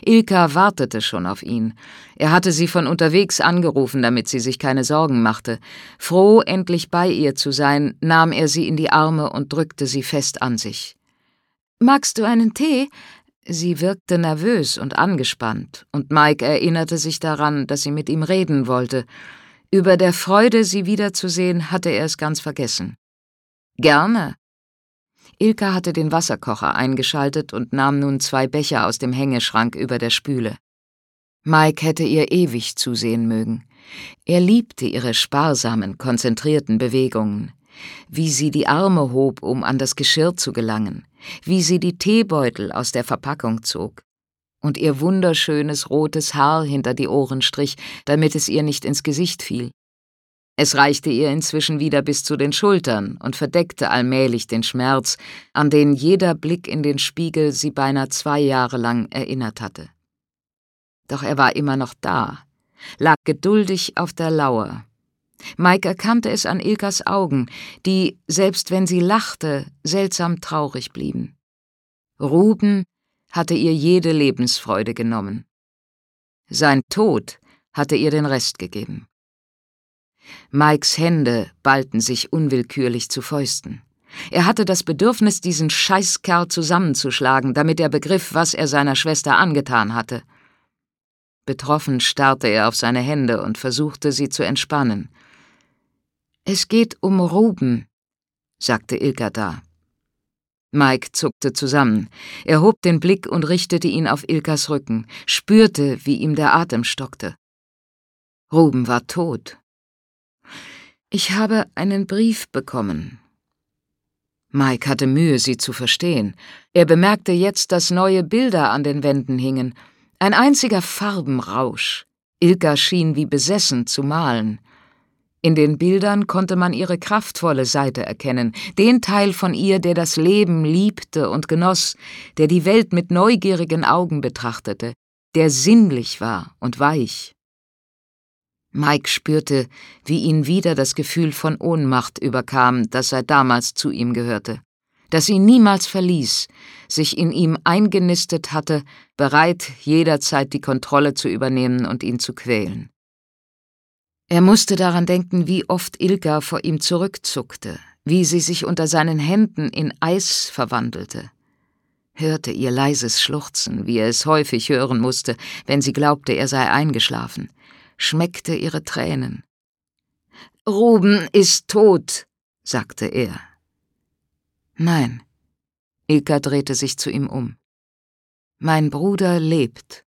Ilka wartete schon auf ihn. Er hatte sie von unterwegs angerufen, damit sie sich keine Sorgen machte. Froh, endlich bei ihr zu sein, nahm er sie in die Arme und drückte sie fest an sich. »Magst du einen Tee?« Sie wirkte nervös und angespannt, und Mike erinnerte sich daran, dass sie mit ihm reden wollte. Über der Freude, sie wiederzusehen, hatte er es ganz vergessen. »Gerne.« Ilka hatte den Wasserkocher eingeschaltet und nahm nun 2 Becher aus dem Hängeschrank über der Spüle. Mike hätte ihr ewig zusehen mögen. Er liebte ihre sparsamen, konzentrierten Bewegungen. Wie sie die Arme hob, um an das Geschirr zu gelangen, wie sie die Teebeutel aus der Verpackung zog und ihr wunderschönes rotes Haar hinter die Ohren strich, damit es ihr nicht ins Gesicht fiel. Es reichte ihr inzwischen wieder bis zu den Schultern und verdeckte allmählich den Schmerz, an den jeder Blick in den Spiegel sie beinahe 2 Jahre lang erinnert hatte. Doch er war immer noch da, lag geduldig auf der Lauer. Mike erkannte es an Ilkas Augen, die, selbst wenn sie lachte, seltsam traurig blieben. Ruben hatte ihr jede Lebensfreude genommen. Sein Tod hatte ihr den Rest gegeben. Mikes Hände ballten sich unwillkürlich zu Fäusten. Er hatte das Bedürfnis, diesen Scheißkerl zusammenzuschlagen, damit er begriff, was er seiner Schwester angetan hatte. Betroffen starrte er auf seine Hände und versuchte, sie zu entspannen. »Es geht um Ruben«, sagte Ilka da. Mike zuckte zusammen. Er hob den Blick und richtete ihn auf Ilkas Rücken, spürte, wie ihm der Atem stockte. Ruben war tot. »Ich habe einen Brief bekommen.« Mike hatte Mühe, sie zu verstehen. Er bemerkte jetzt, dass neue Bilder an den Wänden hingen. Ein einziger Farbenrausch. Ilka schien wie besessen zu malen. In den Bildern konnte man ihre kraftvolle Seite erkennen, den Teil von ihr, der das Leben liebte und genoss, der die Welt mit neugierigen Augen betrachtete, der sinnlich war und weich. Mike spürte, wie ihn wieder das Gefühl von Ohnmacht überkam, das seit damals zu ihm gehörte, das ihn niemals verließ, sich in ihm eingenistet hatte, bereit, jederzeit die Kontrolle zu übernehmen und ihn zu quälen. Er musste daran denken, wie oft Ilka vor ihm zurückzuckte, wie sie sich unter seinen Händen in Eis verwandelte, hörte ihr leises Schluchzen, wie er es häufig hören musste, wenn sie glaubte, er sei eingeschlafen, schmeckte ihre Tränen. »Ruben ist tot«, sagte er. »Nein«, Ilka drehte sich zu ihm um. »Mein Bruder lebt.«